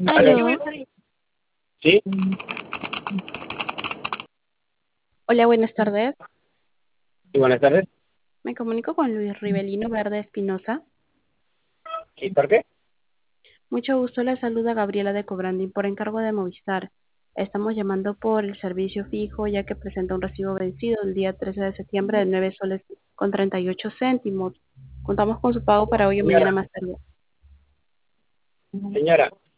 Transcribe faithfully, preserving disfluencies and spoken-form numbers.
¿Aló? Aló. ¿Sí? Hola, buenas tardes. Sí, buenas tardes. Me comunico con Luis Rivelino Verde Espinosa. ¿Y por qué? Mucho gusto, le saluda Gabriela de Cobrandín por encargo de Movistar. Estamos llamando por el servicio fijo ya que presenta un recibo vencido el día trece de septiembre de nueve soles con treinta y ocho céntimos. Contamos con su pago para hoy o mañana Señora, más tarde. señora,